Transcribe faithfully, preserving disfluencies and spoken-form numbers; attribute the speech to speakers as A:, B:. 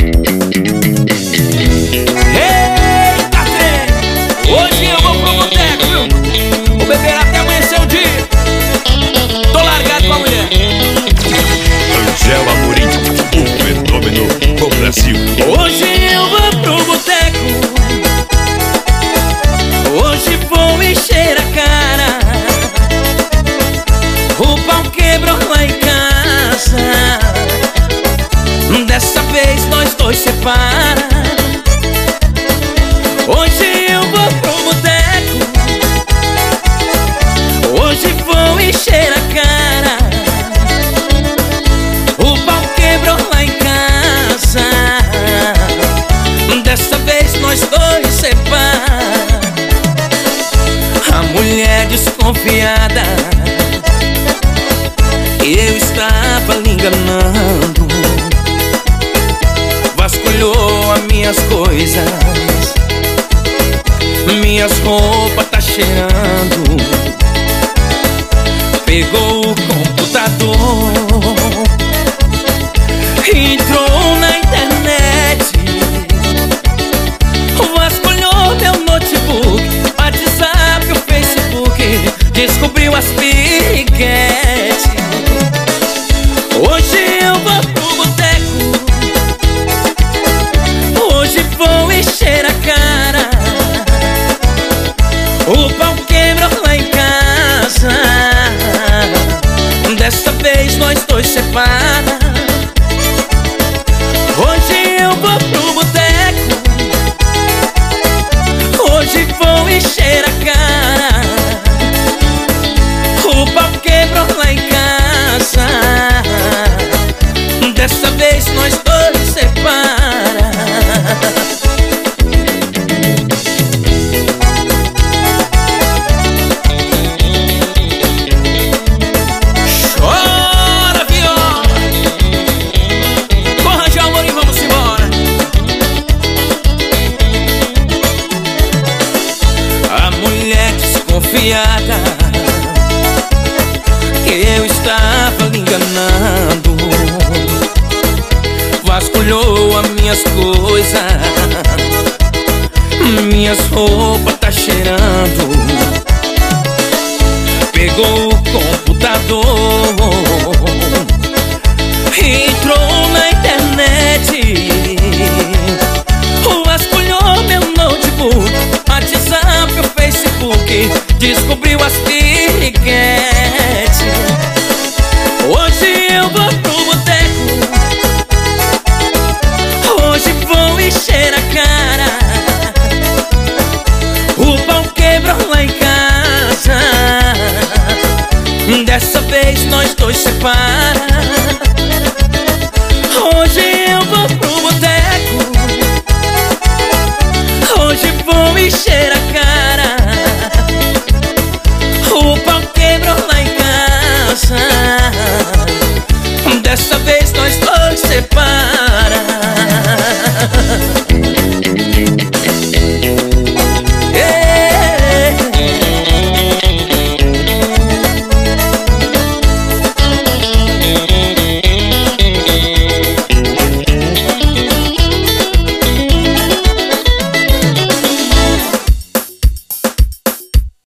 A: Eita, trem! Hoje eu vou pro boteco, viu? Vou beber até amanhecer o dia. Tô largado com a mulher.
B: Angel Amorim, o fenômeno do Brasil.
A: Hoje eu vou pro boteco. Hoje vou encher a cara. O pau quebrou lá em casa. Dessa vez nós dois separam. Hoje eu vou pro boteco. Hoje vou encher a cara. O pau quebrou lá em casa. Dessa vez nós dois separam. A mulher desconfiada, eu estava lhe enganando. Vasculhou as minhas coisas, minhas roupas tá cheirando. Pegou o computador, entrou na internet, vasculhou meu notebook, WhatsApp, o Facebook, descobriu as piriguetes. Hoje eu vou pro boteco. Hoje vou encher a cara. O pau quebrou lá em casa. Dessa vez nós dois separam. Hoje eu vou pro boteco. Hoje vou encher a cara. O pau quebrou lá em casa. Dessa vez nós dois separam. Chora, viola. Com Angel Amorim, vamos embora. A mulher desconfiada, que eu estava lhe enganando, vasculhou as minhas coisas, minhas roupas tá cheirando. Pegou o computador, entrou na internet, vasculhou meu notebook, WhatsApp, o Facebook, descobriu as piriguetes. Hoje eu vou pro boteco. Hoje vou encher a cara. O pau quebrou lá em casa. Dessa vez nós dois separam.